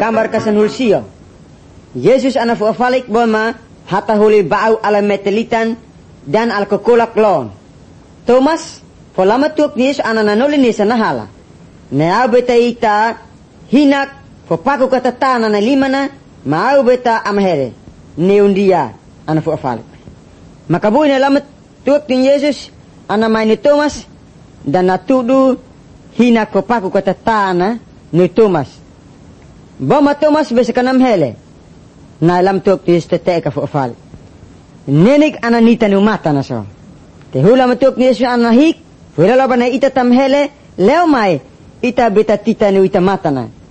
gambar kasan hulsio. Yesus ana fu afalik boma hata huli ba'u ala metelitan dan al kokolak lon. Thomas folama tuak Yesus ana nanoli ni sanahala. Na beta ita hinak fo paku kata tana na limana mau beta amhere. Neundia ana fu afalik. Maka buin alamat tuak ni Yesus ana maini Thomas dan natudu hinak fo paku kata tana ni Thomas. Boma Thomas besa kanam hele. Na alam tuak Yesus teteka fu afalik. Nenik ana nita ni umata na so. Te hula matuk ni Yesus ana hik. Wala ba na ita tam hele leo mai ita beta tita ni ita mata na.